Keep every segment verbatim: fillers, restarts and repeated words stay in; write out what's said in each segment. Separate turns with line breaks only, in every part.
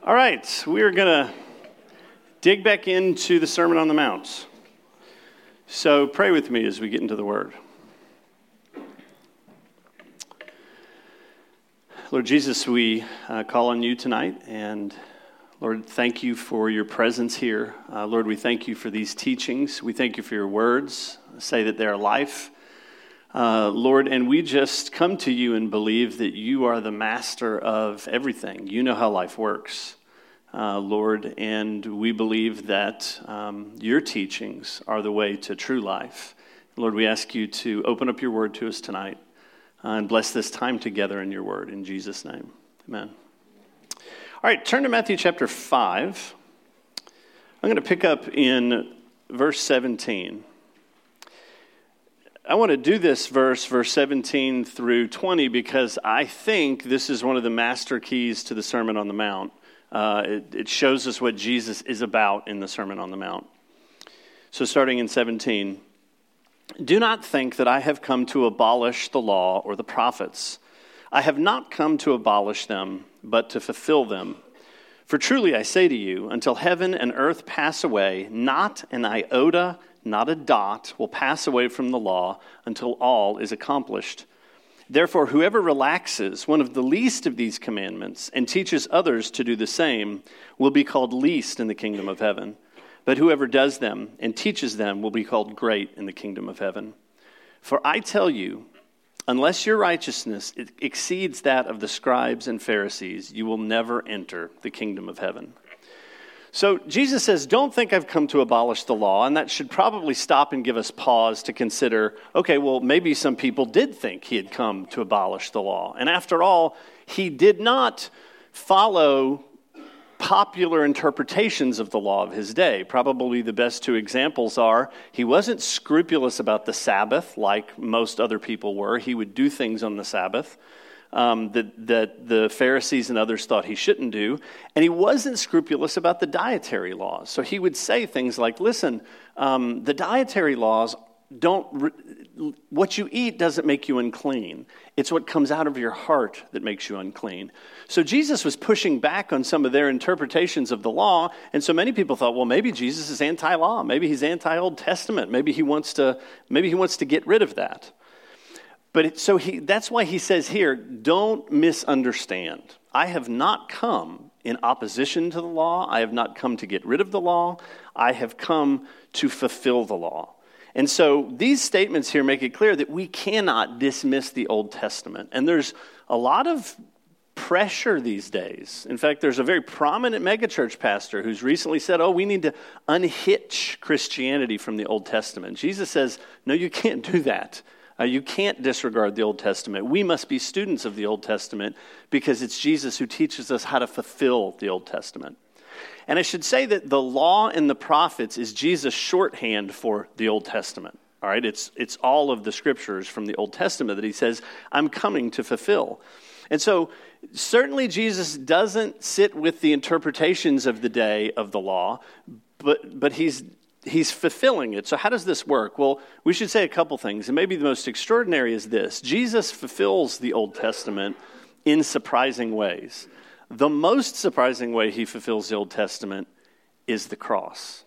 All right, we are going to dig back into the Sermon on the Mount. So pray with me as we get into the Word. Lord Jesus, we uh, call on you tonight, and Lord, thank you for your presence here. Uh, Lord, we thank you for these teachings. We thank you for your words. Say that they are life. Uh, Lord, and we just come to you and believe that you are the master of everything. You know how life works, uh, Lord, and we believe that um, your teachings are the way to true life. Lord, we ask you to open up your word to us tonight uh, and bless this time together in your word. In Jesus' name, amen. All right, turn to Matthew chapter five. I'm going to pick up in verse seventeen. I want to do this verse, verse seventeen through twenty, because I think this is one of the master keys to the Sermon on the Mount. Uh, it, it shows us what Jesus is about in the Sermon on the Mount. So starting in seventeen, do not think that I have come to abolish the law or the prophets. I have not come to abolish them, but to fulfill them. For truly I say to you, until heaven and earth pass away, not an iota, not a dot will pass away from the law until all is accomplished. Therefore, whoever relaxes one of the least of these commandments and teaches others to do the same will be called least in the kingdom of heaven. But whoever does them and teaches them will be called great in the kingdom of heaven. For I tell you, unless your righteousness exceeds that of the scribes and Pharisees, you will never enter the kingdom of heaven. So Jesus says, don't think I've come to abolish the law, and that should probably stop and give us pause to consider, okay, well, maybe some people did think he had come to abolish the law. And after all, he did not follow popular interpretations of the law of his day. Probably the best two examples are, he wasn't scrupulous about the Sabbath like most other people were. He would do things on the Sabbath Um, that, that the Pharisees and others thought he shouldn't do. And he wasn't scrupulous about the dietary laws. So he would say things like, listen, um, the dietary laws don't, re- what you eat doesn't make you unclean. It's what comes out of your heart that makes you unclean. So Jesus was pushing back on some of their interpretations of the law. And so many people thought, well, maybe Jesus is anti-law. Maybe he's anti-Old Testament. Maybe he wants to, maybe he wants to get rid of that. But it, so he, that's why he says here, don't misunderstand. I have not come in opposition to the law. I have not come to get rid of the law. I have come to fulfill the law. And so these statements here make it clear that we cannot dismiss the Old Testament. And there's a lot of pressure these days. In fact, there's a very prominent megachurch pastor who's recently said, oh, we need to unhitch Christianity from the Old Testament. Jesus says, no, you can't do that. Uh, you can't disregard the Old Testament. We must be students of the Old Testament because it's Jesus who teaches us how to fulfill the Old Testament. And I should say that the law and the prophets is Jesus' shorthand for the Old Testament. All right, it's it's all of the scriptures from the Old Testament that he says, I'm coming to fulfill. And so certainly Jesus doesn't sit with the interpretations of the day of the law, but but he's He's fulfilling it. So how does this work? Well, we should say a couple things. And maybe the most extraordinary is this. Jesus fulfills the Old Testament in surprising ways. The most surprising way he fulfills the Old Testament is the cross.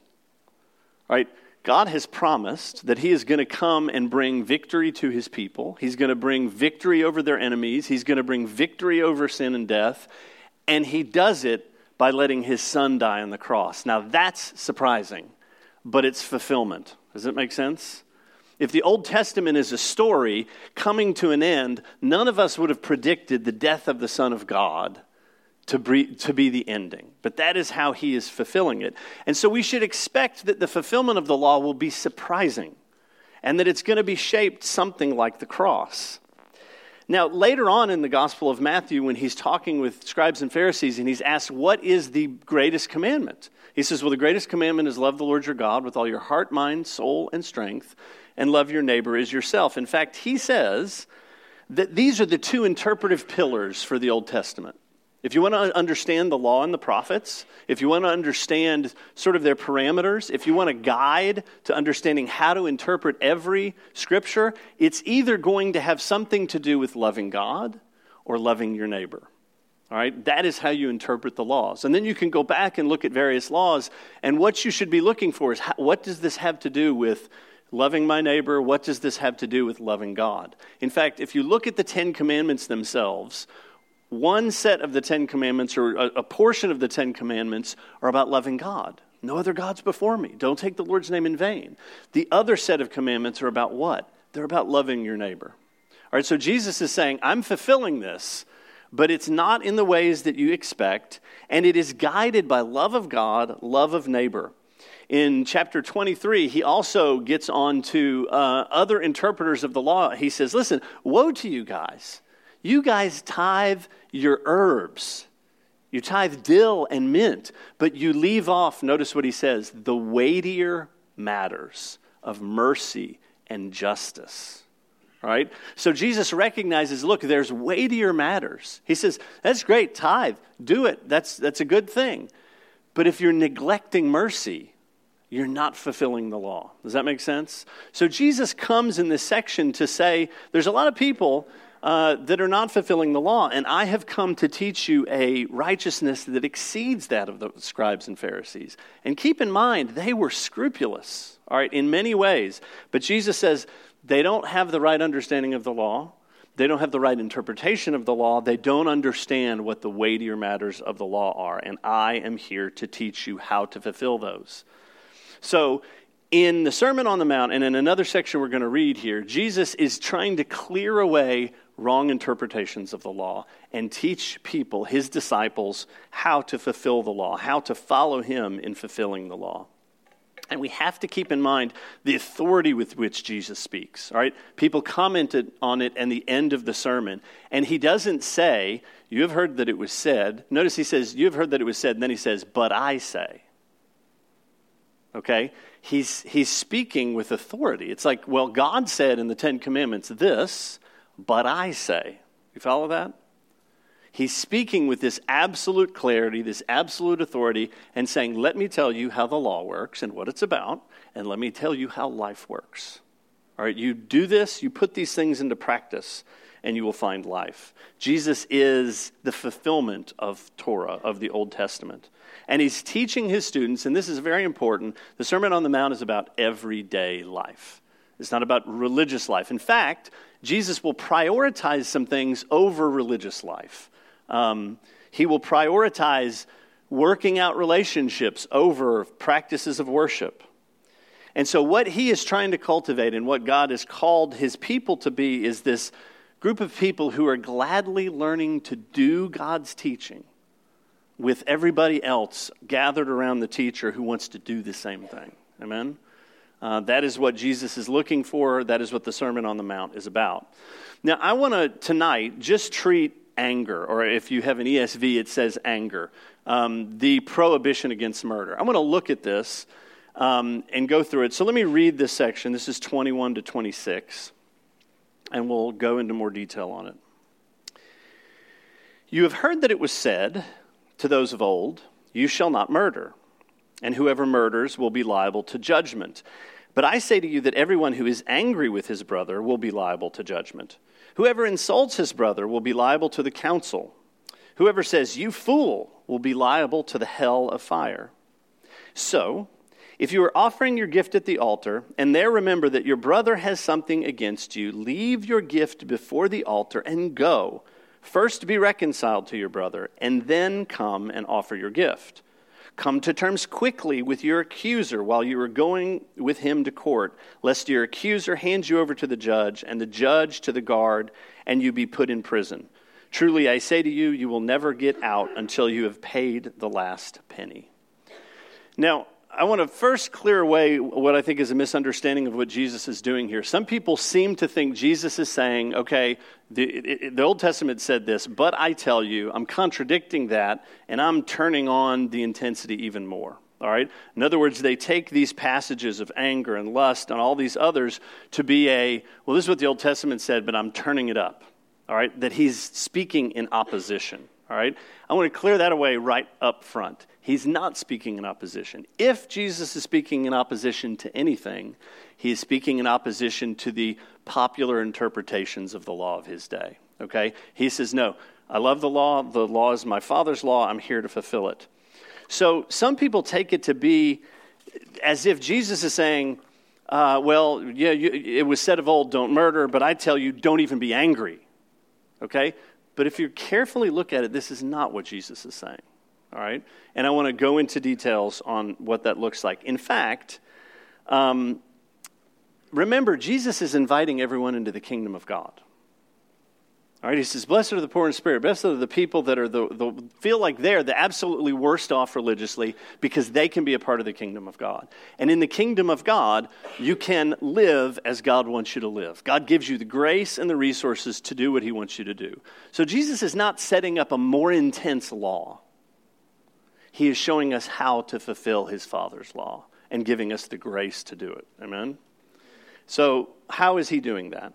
Right? God has promised that he is going to come and bring victory to his people. He's going to bring victory over their enemies. He's going to bring victory over sin and death. And he does it by letting his son die on the cross. Now that's surprising. But it's fulfillment. Does that make sense? If the Old Testament is a story coming to an end, none of us would have predicted the death of the Son of God to be, to be the ending. But that is how he is fulfilling it. And so we should expect that the fulfillment of the law will be surprising and that it's going to be shaped something like the cross. Now, later on in the Gospel of Matthew, when he's talking with scribes and Pharisees and he's asked, what is the greatest commandment? He says, well, the greatest commandment is love the Lord your God with all your heart, mind, soul, and strength, and love your neighbor as yourself. In fact, he says that these are the two interpretive pillars for the Old Testament. If you want to understand the law and the prophets, if you want to understand sort of their parameters, if you want a guide to understanding how to interpret every scripture, it's either going to have something to do with loving God or loving your neighbor. All right, that is how you interpret the laws. And then you can go back and look at various laws, and what you should be looking for is, how, what does this have to do with loving my neighbor? What does this have to do with loving God? In fact, if you look at the Ten Commandments themselves, one set of the Ten Commandments, or a, a portion of the Ten Commandments, are about loving God. No other gods before me. Don't take the Lord's name in vain. The other set of commandments are about what? They're about loving your neighbor. All right, so Jesus is saying, I'm fulfilling this, but it's not in the ways that you expect, and it is guided by love of God, love of neighbor. In chapter twenty-three, he also gets on to uh, other interpreters of the law. He says, listen, woe to you guys. You guys tithe your herbs. You tithe dill and mint, but you leave off, notice what he says, the weightier matters of mercy and justice. All right? So Jesus recognizes, look, there's weightier matters. He says, that's great, tithe, do it. That's, that's a good thing. But if you're neglecting mercy, you're not fulfilling the law. Does that make sense? So Jesus comes in this section to say, there's a lot of people uh, that are not fulfilling the law, and I have come to teach you a righteousness that exceeds that of the scribes and Pharisees. And keep in mind, they were scrupulous, all right, in many ways. But Jesus says, they don't have the right understanding of the law. They don't have the right interpretation of the law. They don't understand what the weightier matters of the law are. And I am here to teach you how to fulfill those. So in the Sermon on the Mount, and in another section we're going to read here, Jesus is trying to clear away wrong interpretations of the law and teach people, his disciples, how to fulfill the law, how to follow him in fulfilling the law. And we have to keep in mind the authority with which Jesus speaks, all right? People commented on it at the end of the sermon, and he doesn't say, you have heard that it was said. Notice he says, you have heard that it was said, and then he says, but I say. Okay? He's, he's speaking with authority. It's like, well, God said in the Ten Commandments this, but I say. You follow that? He's speaking with this absolute clarity, this absolute authority, and saying, let me tell you how the law works and what it's about, and let me tell you how life works. All right, you do this, you put these things into practice, and you will find life. Jesus is the fulfillment of Torah, of the Old Testament. And he's teaching his students, and this is very important, the Sermon on the Mount is about everyday life. It's not about religious life. In fact, Jesus will prioritize some things over religious life. Um, he will prioritize working out relationships over practices of worship. And so what he is trying to cultivate and what God has called his people to be is this group of people who are gladly learning to do God's teaching with everybody else gathered around the teacher who wants to do the same thing. Amen? Uh, that is what Jesus is looking for. That is what the Sermon on the Mount is about. Now, I want to tonight just treat anger, or if you have an E S V, it says anger, um, the prohibition against murder. I'm going to look at this um, and go through it. So let me read this section. This is twenty-one to twenty-six, and we'll go into more detail on it. You have heard that it was said to those of old, you shall not murder, and whoever murders will be liable to judgment. But I say to you that everyone who is angry with his brother will be liable to judgment. Whoever insults his brother will be liable to the council. Whoever says, you fool, will be liable to the hell of fire. So, if you are offering your gift at the altar, and there remember that your brother has something against you, leave your gift before the altar and go. First be reconciled to your brother, and then come and offer your gift. Come to terms quickly with your accuser while you are going with him to court, lest your accuser hand you over to the judge, and the judge to the guard, and you be put in prison. Truly, I say to you, you will never get out until you have paid the last penny. Now, I want to first clear away what I think is a misunderstanding of what Jesus is doing here. Some people seem to think Jesus is saying, okay, the, it, the Old Testament said this, but I tell you, I'm contradicting that, and I'm turning on the intensity even more. All right? In other words, they take these passages of anger and lust and all these others to be a, well, this is what the Old Testament said, but I'm turning it up. All right? That he's speaking in opposition. All right? I want to clear that away right up front. He's not speaking in opposition. If Jesus is speaking in opposition to anything, he is speaking in opposition to the popular interpretations of the law of his day. Okay? He says, no, I love the law. The law is my Father's law. I'm here to fulfill it. So some people take it to be as if Jesus is saying, uh, well, yeah, you, it was said of old, don't murder, but I tell you, don't even be angry. Okay? But if you carefully look at it, this is not what Jesus is saying. All right? And I want to go into details on what that looks like. In fact, um, remember, Jesus is inviting everyone into the kingdom of God. All right, he says, blessed are the poor in spirit. Blessed are the people that are the, the feel like they're the absolutely worst off religiously because they can be a part of the kingdom of God. And in the kingdom of God, you can live as God wants you to live. God gives you the grace and the resources to do what he wants you to do. So Jesus is not setting up a more intense law. He is showing us how to fulfill his Father's law and giving us the grace to do it. Amen? So how is he doing that?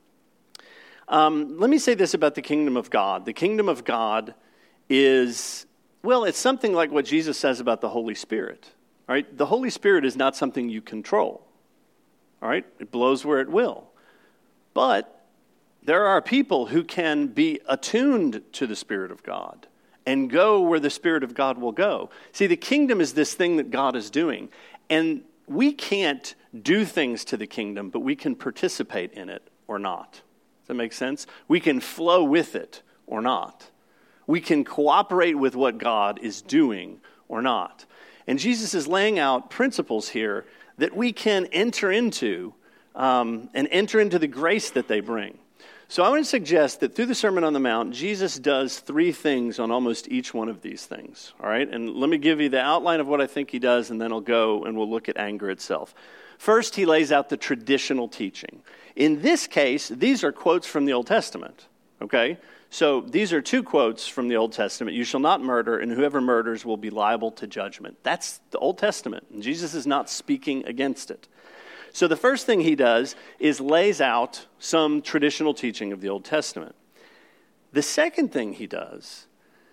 Um, let me say this about the kingdom of God. The kingdom of God is, well, it's something like what Jesus says about the Holy Spirit. All right? The Holy Spirit is not something you control. All right? It blows where it will. But there are people who can be attuned to the Spirit of God and go where the Spirit of God will go. See, the kingdom is this thing that God is doing. And we can't do things to the kingdom, but we can participate in it or not. Does that make sense? We can flow with it or not. We can cooperate with what God is doing or not. And Jesus is laying out principles here that we can enter into um, and enter into the grace that they bring. So I want to suggest that through the Sermon on the Mount, Jesus does three things on almost each one of these things. All right? And let me give you the outline of what I think he does, and then I'll go and we'll look at anger itself. First, he lays out the traditional teaching. In this case, these are quotes from the Old Testament, okay? So these are two quotes from the Old Testament. You shall not murder, and whoever murders will be liable to judgment. That's the Old Testament, and Jesus is not speaking against it. So the first thing he does is lays out some traditional teaching of the Old Testament. The second thing he does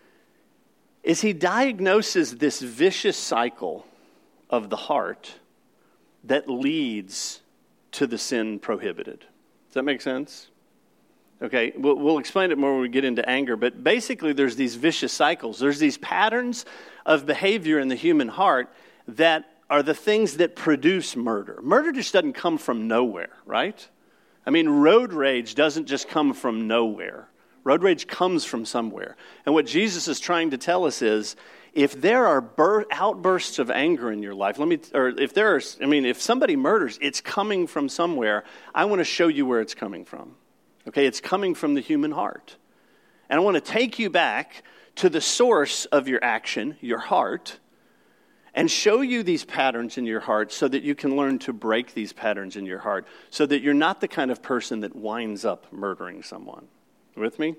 is he diagnoses this vicious cycle of the heart that leads to the sin prohibited. Does that make sense? Okay, we'll, we'll explain it more when we get into anger, but basically there's these vicious cycles. There's these patterns of behavior in the human heart that are the things that produce murder. Murder just doesn't come from nowhere, right? I mean, road rage doesn't just come from nowhere. Road rage comes from somewhere. And what Jesus is trying to tell us is, if there are bur- outbursts of anger in your life, let me, or if there are, I mean, if somebody murders, it's coming from somewhere. I want to show you where it's coming from. Okay, it's coming from the human heart. And I want to take you back to the source of your action, your heart, and show you these patterns in your heart so that you can learn to break these patterns in your heart so that you're not the kind of person that winds up murdering someone. With me?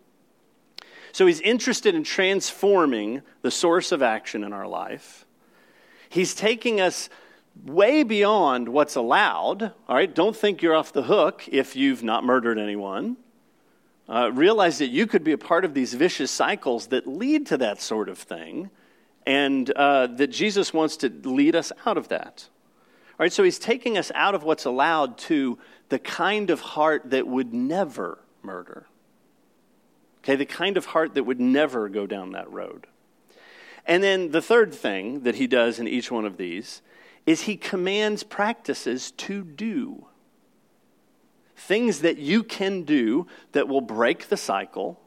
So he's interested in transforming the source of action in our life. He's taking us way beyond what's allowed. All right, don't think you're off the hook if you've not murdered anyone. Uh, realize that you could be a part of these vicious cycles that lead to that sort of thing, and uh, that Jesus wants to lead us out of that. All right, so he's taking us out of what's allowed to the kind of heart that would never murder. Okay, the kind of heart that would never go down that road. And then the third thing that he does in each one of these is he commands practices to do. Things that you can do that will break the cycle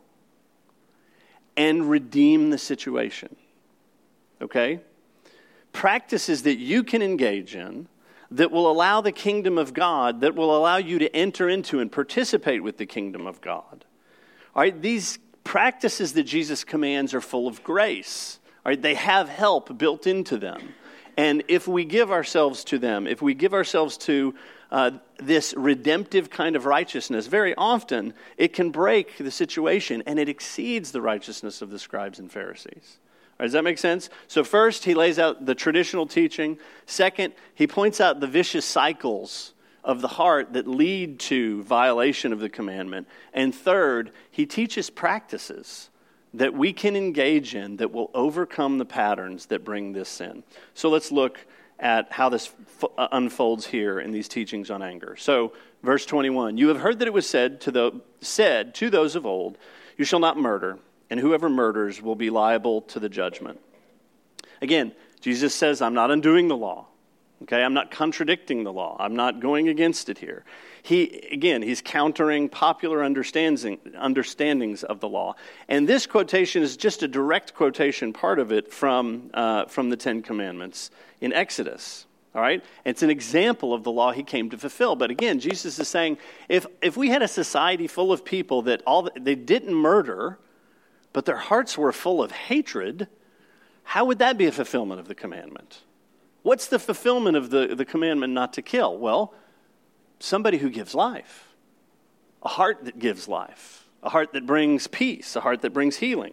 and redeem the situation. Okay? Practices that you can engage in that will allow the kingdom of God, that will allow you to enter into and participate with the kingdom of God. All right, these practices that Jesus commands are full of grace. All right, they have help built into them. And if we give ourselves to them, if we give ourselves to uh, this redemptive kind of righteousness, very often it can break the situation and it exceeds the righteousness of the scribes and Pharisees. All right, does that make sense? So first, he lays out the traditional teaching. Second, he points out the vicious cycles of the heart that lead to violation of the commandment. And third, he teaches practices that we can engage in that will overcome the patterns that bring this sin. So let's look at how this f- unfolds here in these teachings on anger. So verse twenty-one, you have heard that it was said to the said to those of old, You shall not murder, and whoever murders will be liable to the judgment. Again, Jesus says, I'm not undoing the law. Okay, I'm not contradicting the law. I'm not going against it here. He, again, he's countering popular understanding, understandings of the law. And this quotation is just a direct quotation, part of it, from, uh, from the Ten Commandments in Exodus. All right? It's an example of the law he came to fulfill. But again, Jesus is saying, if, if we had a society full of people that all they didn't murder, but their hearts were full of hatred, how would that be a fulfillment of the commandment? What's the fulfillment of the, the commandment not to kill? Well, somebody who gives life, a heart that gives life, a heart that brings peace, a heart that brings healing.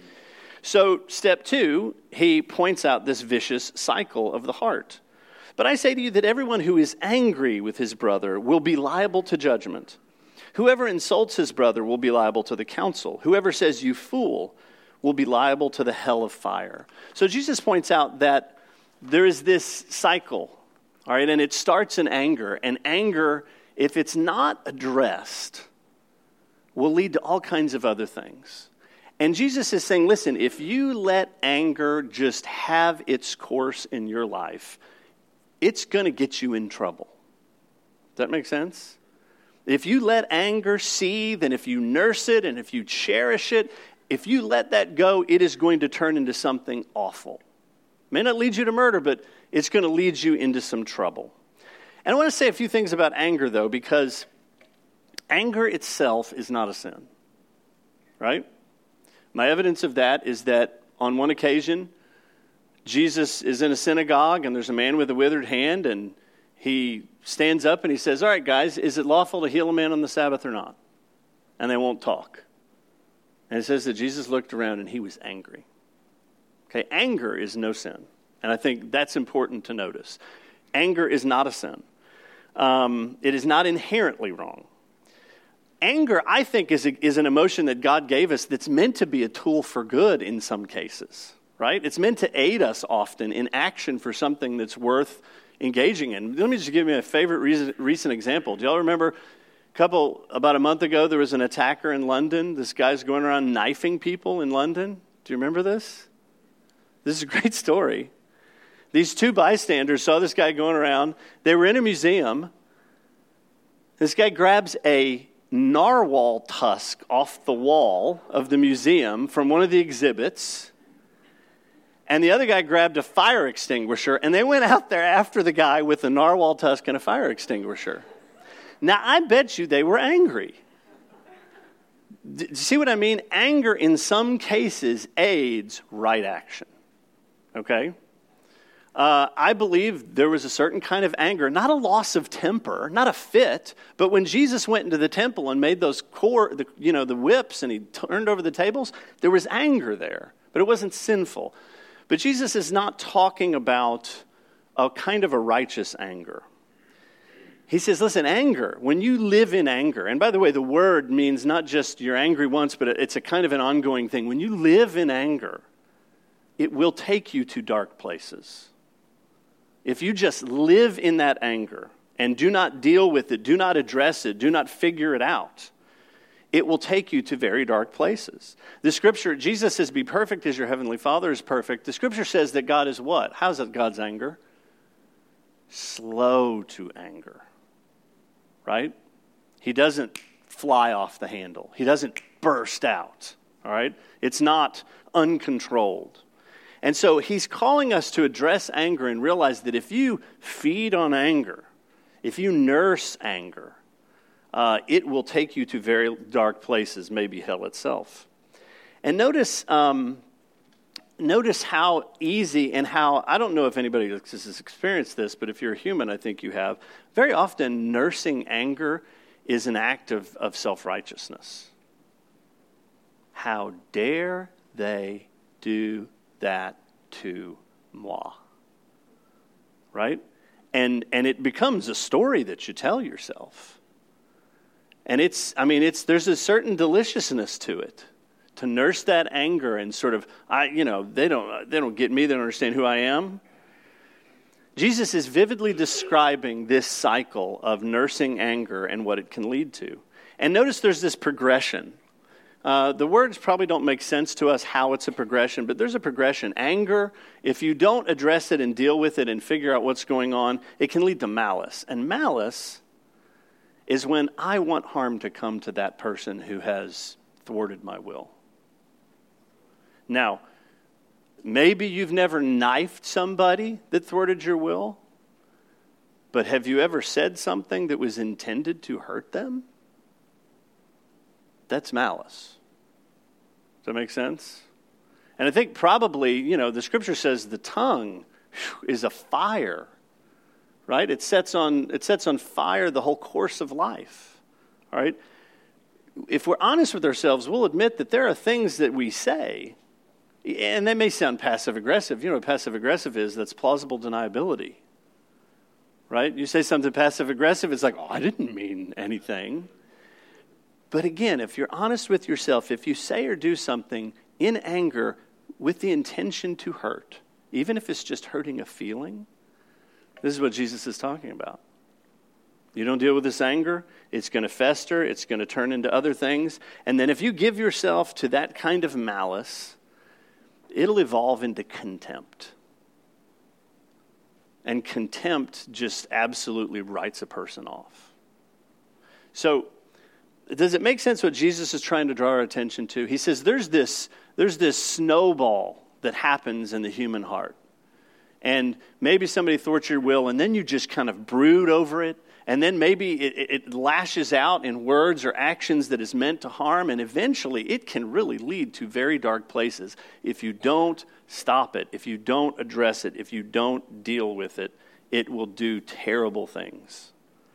So step two, he points out this vicious cycle of the heart. But I say to you that everyone who is angry with his brother will be liable to judgment. Whoever insults his brother will be liable to the council. Whoever says you fool will be liable to the hell of fire. So Jesus points out that there is this cycle, all right, and it starts in anger. And anger, if it's not addressed, will lead to all kinds of other things. And Jesus is saying, listen, if you let anger just have its course in your life, it's going to get you in trouble. Does that make sense? If you let anger seethe, and if you nurse it, and if you cherish it, if you let that go, it is going to turn into something awful. May not lead you to murder, but it's going to lead you into some trouble. And I want to say a few things about anger, though, because anger itself is not a sin, right? My evidence of that is that on one occasion, Jesus is in a synagogue, and there's a man with a withered hand, and he stands up and he says, all right, guys, is it lawful to heal a man on the Sabbath or not? And they won't talk. And it says that Jesus looked around and he was angry. Okay, anger is no sin. And I think that's important to notice. Anger is not a sin. Um, it is not inherently wrong. Anger, I think, is, a, is an emotion that God gave us that's meant to be a tool for good in some cases, right? It's meant to aid us often in action for something that's worth engaging in. Let me just give you a favorite recent, recent example. Do y'all remember a couple, about a month ago, there was an attacker in London. This guy's going around knifing people in London. Do you remember this? This is a great story. These two bystanders saw this guy going around. They were in a museum. This guy grabs a narwhal tusk off the wall of the museum from one of the exhibits. And the other guy grabbed a fire extinguisher, and they went out there after the guy with a narwhal tusk and a fire extinguisher. Now, I bet you they were angry. Do you see what I mean? Anger, in some cases, aids right action. Okay? Uh, I believe there was a certain kind of anger, not a loss of temper, not a fit, but when Jesus went into the temple and made those core, the, you know, the whips, and he turned over the tables, there was anger there, but it wasn't sinful. But Jesus is not talking about a kind of a righteous anger. He says, listen, anger, when you live in anger, and by the way, the word means not just you're angry once, but it's a kind of an ongoing thing. When you live in anger, it will take you to dark places. If you just live in that anger and do not deal with it, do not address it, do not figure it out, it will take you to very dark places. The scripture, Jesus says, be perfect as your heavenly Father is perfect. The scripture says that God is what? How's that God's anger? Slow to anger, right? He doesn't fly off the handle. He doesn't burst out, all right? It's not uncontrolled. And so he's calling us to address anger and realize that if you feed on anger, if you nurse anger, uh, it will take you to very dark places, maybe hell itself. And notice, um, notice how easy and how, I don't know if anybody has experienced this, but if you're a human, I think you have. Very often, nursing anger is an act of, of self-righteousness. How dare they do that to moi, right? And and it becomes a story that you tell yourself. And it's, I mean, it's there's a certain deliciousness to it, to nurse that anger and sort of, I, you know, they don't they don't get me, they don't understand who I am. Jesus is vividly describing this cycle of nursing anger and what it can lead to. And notice there's this progression. Uh, the words probably don't make sense to us how it's a progression, but there's a progression. Anger, if you don't address it and deal with it and figure out what's going on, it can lead to malice. And malice is when I want harm to come to that person who has thwarted my will. Now, maybe you've never knifed somebody that thwarted your will, but have you ever said something that was intended to hurt them? That's malice. Does that make sense? And I think probably, you know, the scripture says the tongue is a fire, right? It sets on it sets on fire the whole course of life, all right? If we're honest with ourselves, we'll admit that there are things that we say, and they may sound passive-aggressive. You know what passive-aggressive is? That's plausible deniability, right? You say something passive-aggressive, it's like, oh, I didn't mean anything. But again, if you're honest with yourself, if you say or do something in anger with the intention to hurt, even if it's just hurting a feeling, this is what Jesus is talking about. You don't deal with this anger, it's going to fester, it's going to turn into other things. And then if you give yourself to that kind of malice, it'll evolve into contempt. And contempt just absolutely writes a person off. So, does it make sense what Jesus is trying to draw our attention to? He says there's this, there's this snowball that happens in the human heart. And maybe somebody thwarts your will, and then you just kind of brood over it. And then maybe it, it lashes out in words or actions that is meant to harm. And eventually it can really lead to very dark places. If you don't stop it, if you don't address it, if you don't deal with it, it will do terrible things.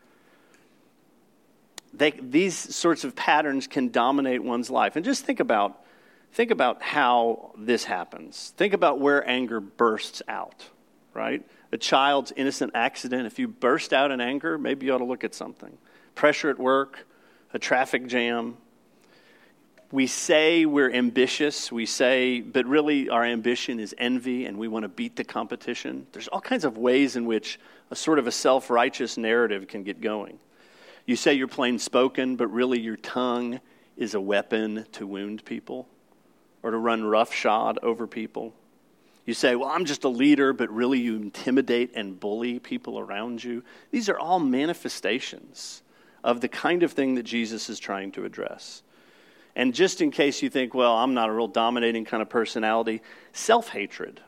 They, these sorts of patterns can dominate one's life. And just think about, think about how this happens. Think about where anger bursts out, right? A child's innocent accident. If you burst out in anger, maybe you ought to look at something. Pressure at work, a traffic jam. We say we're ambitious. We say, but really our ambition is envy and we want to beat the competition. There's all kinds of ways in which a sort of a self-righteous narrative can get going. You say you're plain spoken, but really your tongue is a weapon to wound people or to run roughshod over people. You say, well, I'm just a leader, but really you intimidate and bully people around you. These are all manifestations of the kind of thing that Jesus is trying to address. And just in case you think, well, I'm not a real dominating kind of personality, self-hatred.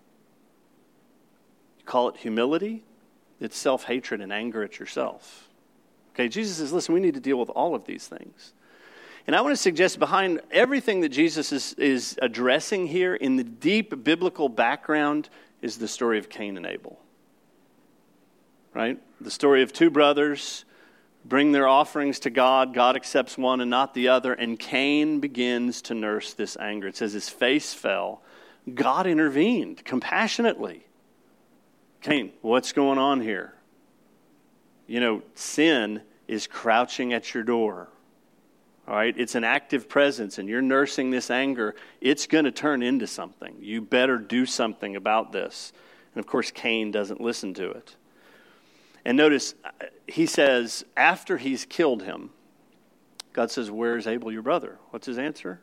You call it humility, it's self-hatred and anger at yourself. Okay, Jesus says, listen, we need to deal with all of these things. And I want to suggest behind everything that Jesus is, is addressing here in the deep biblical background is the story of Cain and Abel. Right? The story of two brothers bring their offerings to God. God accepts one and not the other. And Cain begins to nurse this anger. It says his face fell. God intervened compassionately. Cain, what's going on here? You know, sin is crouching at your door. All right? It's an active presence, and you're nursing this anger. It's going to turn into something. You better do something about this. And, of course, Cain doesn't listen to it. And notice, he says, after he's killed him, God says, where's Abel, your brother? What's his answer?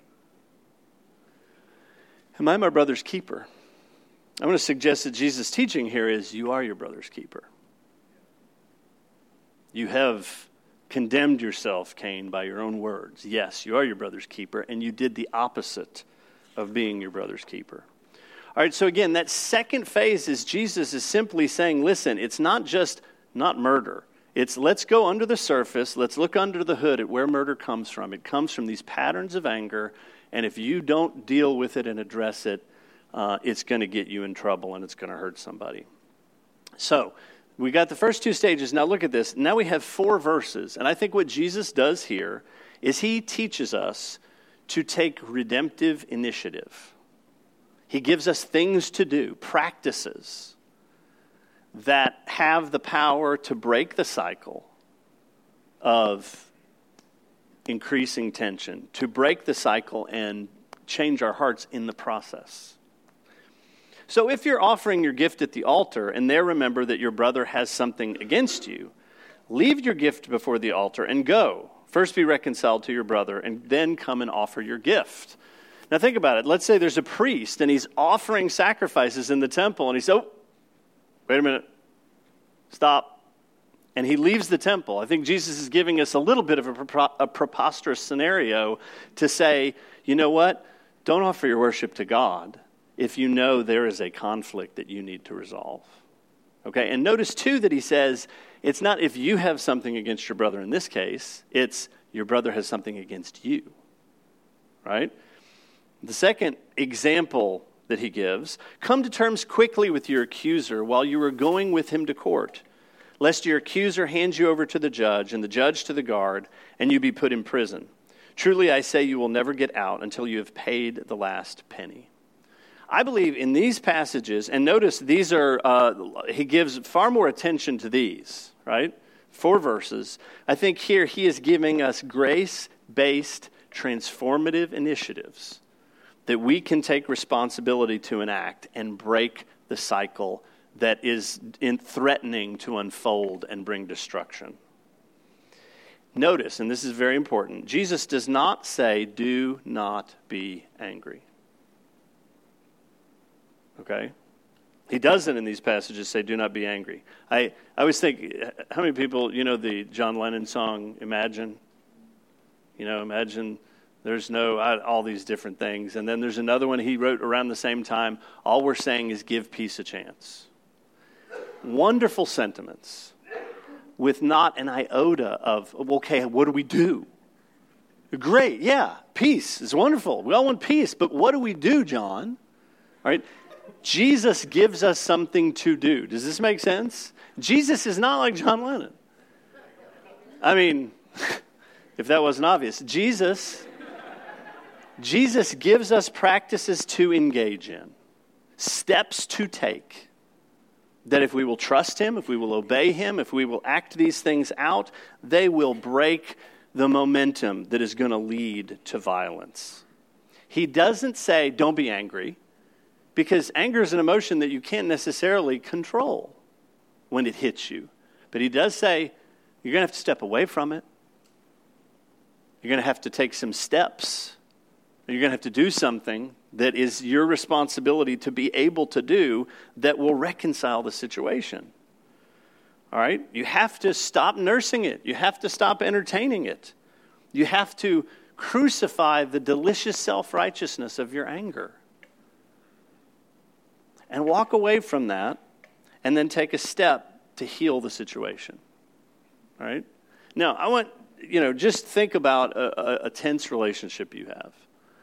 Am I my brother's keeper? I'm going to suggest that Jesus' teaching here is, you are your brother's keeper. You have condemned yourself, Cain, by your own words. Yes, you are your brother's keeper, and you did the opposite of being your brother's keeper. All right, so again, that second phase is Jesus is simply saying, listen, it's not just not murder. It's let's go under the surface, let's look under the hood at where murder comes from. It comes from these patterns of anger, and if you don't deal with it and address it, uh, it's going to get you in trouble and it's going to hurt somebody. So, we got the first two stages. Now look at this. Now we have four verses. And I think what Jesus does here is he teaches us to take redemptive initiative. He gives us things to do, practices that have the power to break the cycle of increasing tension, to break the cycle and change our hearts in the process. So if you're offering your gift at the altar and there remember that your brother has something against you, leave your gift before the altar and go. First be reconciled to your brother, and then come and offer your gift. Now think about it. Let's say there's a priest, and he's offering sacrifices in the temple, and he says, oh, wait a minute, stop. And he leaves the temple. I think Jesus is giving us a little bit of a, prepos- a preposterous scenario to say, you know what? Don't offer your worship to God if you know there is a conflict that you need to resolve. Okay, and notice too that he says, it's not if you have something against your brother in this case, it's your brother has something against you, right? The second example that he gives, come to terms quickly with your accuser while you are going with him to court, lest your accuser hand you over to the judge and the judge to the guard, and you be put in prison. Truly I say you will never get out until you have paid the last penny. I believe in these passages, and notice these are, uh, he gives far more attention to these, right? Four verses. I think here he is giving us grace-based transformative initiatives that we can take responsibility to enact and break the cycle that is in threatening to unfold and bring destruction. Notice, and this is very important, Jesus does not say, do not be angry. Okay? He doesn't in these passages say, do not be angry. I, I always think, how many people, you know the John Lennon song, Imagine? You know, imagine there's no, all these different things. And then there's another one he wrote around the same time, all we're saying is give peace a chance. Wonderful sentiments with not an iota of, okay, what do we do? Great, yeah, peace is wonderful. We all want peace, but what do we do, John? All right? Jesus gives us something to do. Does this make sense? Jesus is not like John Lennon. I mean, if that wasn't obvious, Jesus, Jesus gives us practices to engage in, steps to take, that if we will trust him, if we will obey him, if we will act these things out, they will break the momentum that is going to lead to violence. He doesn't say, don't be angry, because anger is an emotion that you can't necessarily control when it hits you. But he does say, you're going to have to step away from it. You're going to have to take some steps. You're going to have to do something that is your responsibility to be able to do that will reconcile the situation. All right? You have to stop nursing it. You have to stop entertaining it. You have to crucify the delicious self-righteousness of your anger. And walk away from that and then take a step to heal the situation. All right? Now, I want, you know, just think about a, a, a tense relationship you have.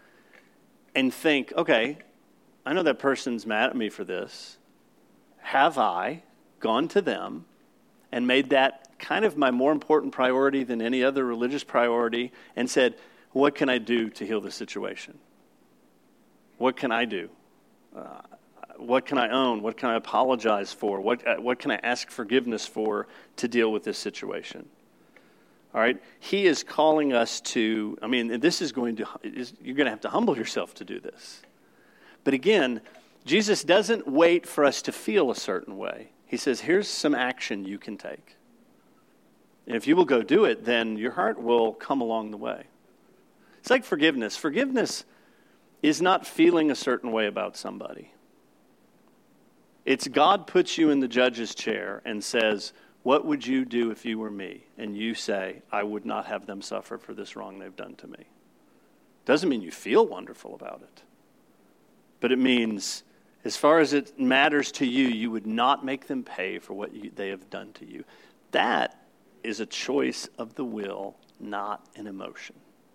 And think, okay, I know that person's mad at me for this. Have I gone to them and made that kind of my more important priority than any other religious priority and said, what can I do to heal the situation? What can I do? Uh, what can I own? What can I apologize for? What, uh, what can I ask forgiveness for to deal with this situation? All right, he is calling us to, I mean, this is going to, is, you're going to have to humble yourself to do this. But again, Jesus doesn't wait for us to feel a certain way. He says, here's some action you can take. And if you will go do it, then your heart will come along the way. It's like forgiveness. Forgiveness is not feeling a certain way about somebody. It's God puts you in the judge's chair and says, what would you do if you were me? And you say, I would not have them suffer for this wrong they've done to me. Doesn't mean you feel wonderful about it. But it means, as far as it matters to you, you would not make them pay for what you, they have done to you. That is a choice of the will, not an emotion.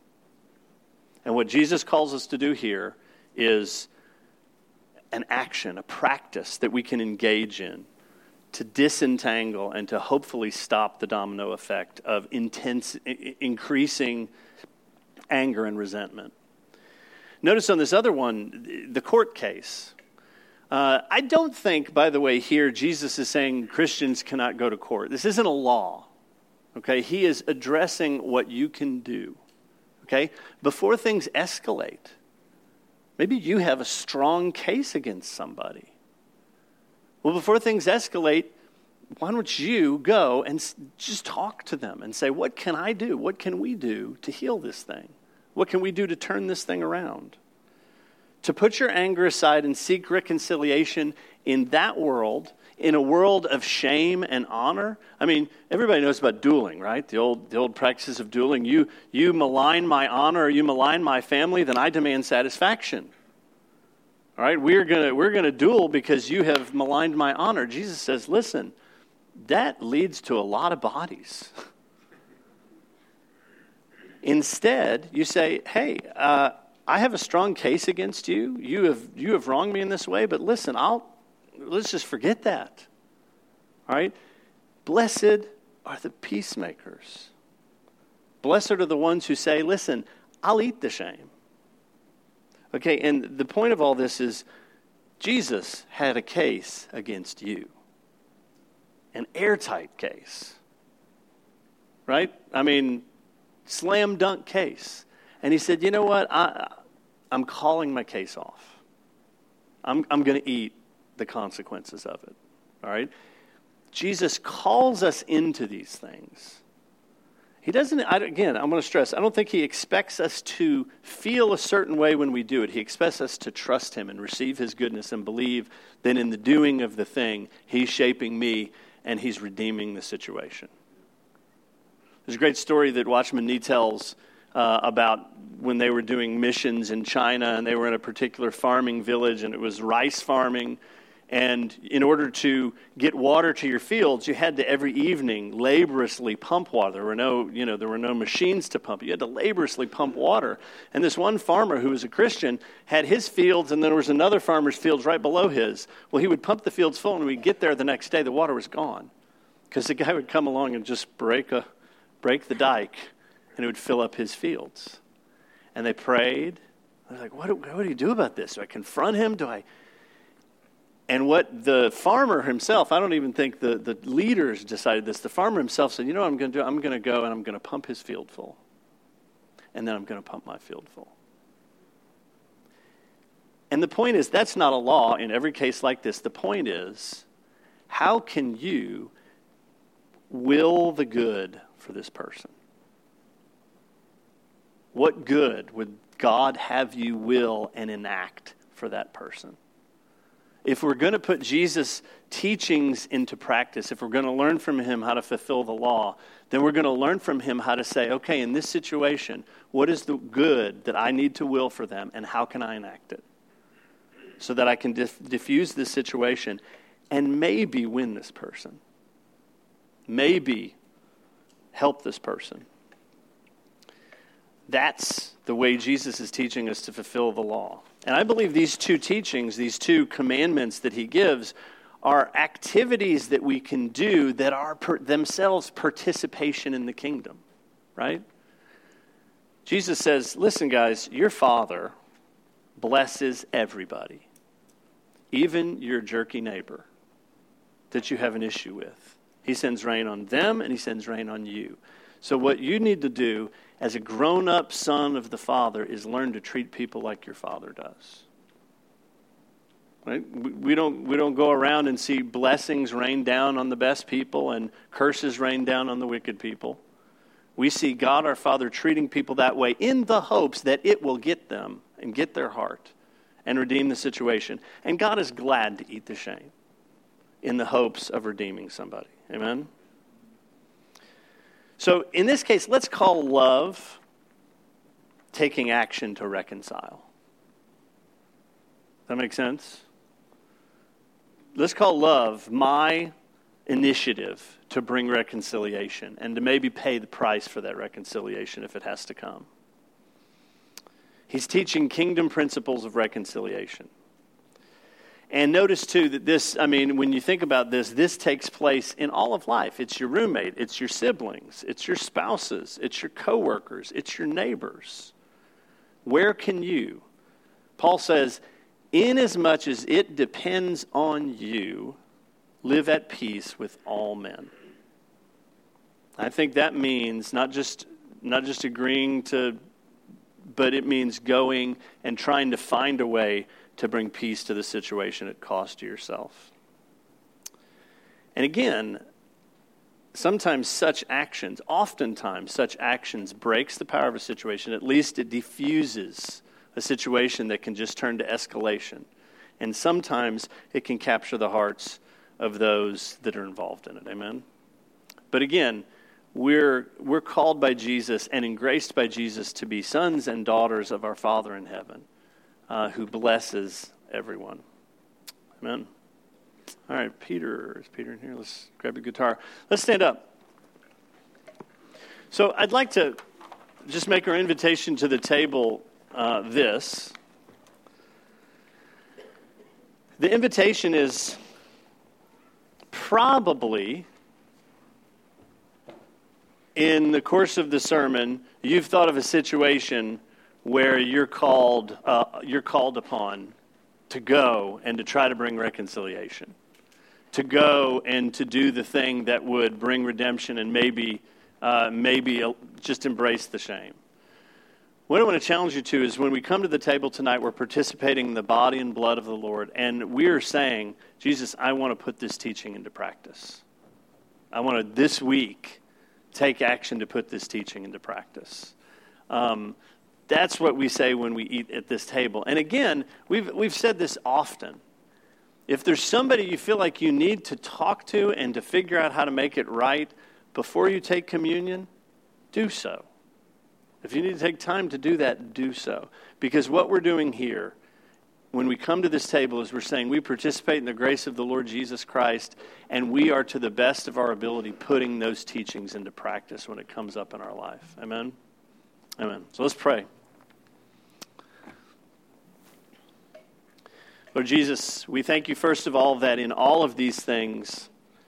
And what Jesus calls us to do here is an action, a practice that we can engage in to disentangle and to hopefully stop the domino effect of intense, increasing anger and resentment. Notice on this other one, the court case. Uh, I don't think, by the way, here Jesus is saying Christians cannot go to court. This isn't a law, okay? He is addressing what you can do, okay? Before things escalate, maybe you have a strong case against somebody. Well, before things escalate, why don't you go and just talk to them and say, what can I do? What can we do to heal this thing? What can we do to turn this thing around? To put your anger aside and seek reconciliation in that world, in a world of shame and honor. I mean, everybody knows about dueling, right? The old the old practices of dueling. You you malign my honor, or you malign my family, then I demand satisfaction. All right, we're gonna we're gonna duel because you have maligned my honor. Jesus says, listen, that leads to a lot of bodies. Instead, you say, hey, uh, I have a strong case against you. You have you have wronged me in this way, but listen, I'll let's just forget that. All right? Blessed are the peacemakers. Blessed are the ones who say, listen, I'll eat the shame. Okay, and the point of all this is Jesus had a case against you. An airtight case. Right? I mean, slam dunk case. And he said, you know what? I, I'm calling my case off. I'm, I'm going to eat the consequences of it. All right? Jesus calls us into these things. He doesn't, I, again, I'm going to stress, I don't think he expects us to feel a certain way when we do it. He expects us to trust him and receive his goodness and believe that in the doing of the thing, he's shaping me and he's redeeming the situation. There's a great story that Watchman Nee tells uh, about when they were doing missions in China, and they were in a particular farming village, and it was rice farming. And in order to get water to your fields, you had to every evening laboriously pump water. There were no, you know, there were no machines to pump. You had to laboriously pump water. And this one farmer who was a Christian had his fields, and there was another farmer's fields right below his. Well, he would pump the fields full, and when we'd get there the next day, the water was gone, because the guy would come along and just break a, break the dike, and it would fill up his fields. And they prayed. They're like, what do, what do you do about this? Do I confront him? Do I... And what the farmer himself, I don't even think the, the leaders decided this. The farmer himself said, you know what I'm going to do? I'm going to go and I'm going to pump his field full. And then I'm going to pump my field full. And the point is, that's not a law in every case like this. The point is, how can you will the good for this person? What good would God have you will and enact for that person? If we're going to put Jesus' teachings into practice, if we're going to learn from him how to fulfill the law, then we're going to learn from him how to say, okay, in this situation, what is the good that I need to will for them, and how can I enact it? So that I can dif- diffuse this situation and maybe win this person. Maybe help this person. That's the way Jesus is teaching us to fulfill the law. And I believe these two teachings, these two commandments that he gives, are activities that we can do that are per themselves participation in the kingdom, right? Jesus says, listen guys, your Father blesses everybody, even your jerky neighbor that you have an issue with. He sends rain on them and he sends rain on you. So what you need to do as a grown-up son of the Father is learn to treat people like your Father does. Right? We don't, we don't go around and see blessings rain down on the best people and curses rain down on the wicked people. We see God our Father treating people that way in the hopes that it will get them and get their heart and redeem the situation. And God is glad to eat the shame in the hopes of redeeming somebody. Amen? So in this case, let's call love taking action to reconcile. Does that make sense? Let's call love my initiative to bring reconciliation and to maybe pay the price for that reconciliation if it has to come. He's teaching kingdom principles of reconciliation. And notice, too, that this, I mean, when you think about this, this takes place in all of life. It's your roommate, it's your siblings, it's your spouses, it's your coworkers, it's your neighbors. Where can you? Paul says, inasmuch as it depends on you, live at peace with all men. I think that means not just not just agreeing to, but it means going and trying to find a way to bring peace to the situation at cost to yourself. And again, sometimes such actions, oftentimes such actions breaks the power of a situation. At least it diffuses a situation that can just turn to escalation. And sometimes it can capture the hearts of those that are involved in it. Amen? But again, we're we're called by Jesus and engraced by Jesus to be sons and daughters of our Father in heaven, uh, who blesses everyone. Amen? All right, Peter, is Peter in here? Let's grab the guitar. Let's stand up. So I'd like to just make our invitation to the table uh, this. The invitation is probably, in the course of the sermon, you've thought of a situation where you're called, uh, you're called upon to go and to try to bring reconciliation, to go and to do the thing that would bring redemption and maybe, uh, maybe just embrace the shame. What I want to challenge you to is when we come to the table tonight, we're participating in the body and blood of the Lord, and we're saying, Jesus, I want to put this teaching into practice. I want to, this week, take action to put this teaching into practice. Um, that's what we say when we eat at this table. And again, we've we've said this often. If there's somebody you feel like you need to talk to and to figure out how to make it right before you take communion, do so. If you need to take time to do that, do so. Because what we're doing here, when we come to this table, is we're saying we participate in the grace of the Lord Jesus Christ, and we are, to the best of our ability, putting those teachings into practice when it comes up in our life. Amen? Amen. So let's pray. Lord Jesus, we thank you, first of all, that in all of these things,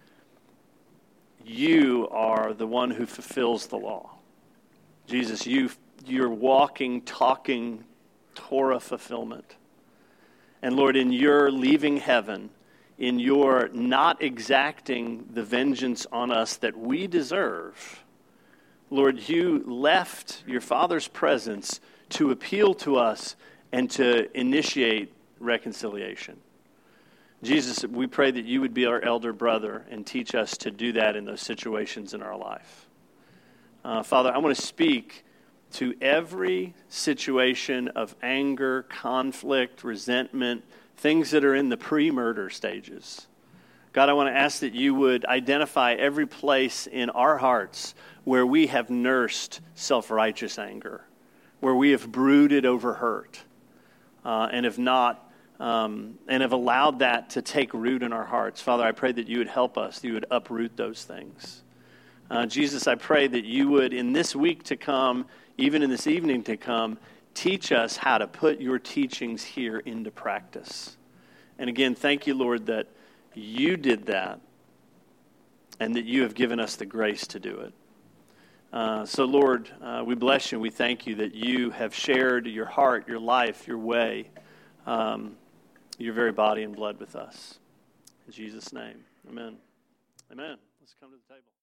you are the one who fulfills the law. Jesus, you, you're walking, talking Torah fulfillment. And Lord, in your leaving heaven, in your not exacting the vengeance on us that we deserve, Lord, you left your Father's presence to appeal to us and to initiate reconciliation. Jesus, we pray that you would be our elder brother and teach us to do that in those situations in our life. Uh, Father, I want to speak to every situation of anger, conflict, resentment, things that are in the pre-murder stages. God, I want to ask that you would identify every place in our hearts where we have nursed self-righteous anger, where we have brooded over hurt, uh, and have not, um, and have allowed that to take root in our hearts. Father, I pray that you would help us, that you would uproot those things. Uh, Jesus, I pray that you would, in this week to come, even in this evening to come, teach us how to put your teachings here into practice. And again, thank you, Lord, that you did that and that you have given us the grace to do it. Uh, so, Lord, uh, we bless you and we thank you that you have shared your heart, your life, your way, um, your very body and blood with us. In Jesus' name, amen. Amen. Let's come to the table.